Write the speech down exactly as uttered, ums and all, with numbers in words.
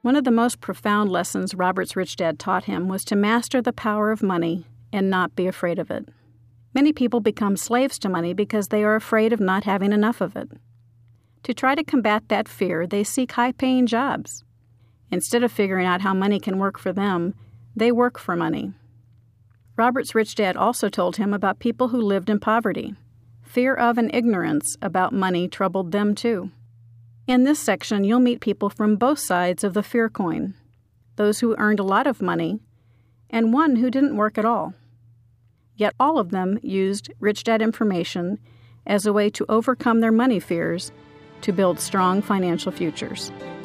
One of the most profound lessons Robert's rich dad taught him was to master the power of money and not be afraid of it. Many people become slaves to money because they are afraid of not having enough of it. To try to combat that fear, they seek high-paying jobs. Instead of figuring out how money can work for them, they work for money. Robert's rich dad also told him about people who lived in poverty. Fear of and ignorance about money troubled them too. In this section, you'll meet people from both sides of the fear coin, those who earned a lot of money and one who didn't work at all. Yet all of them used Rich Dad information as a way to overcome their money fears to build strong financial futures.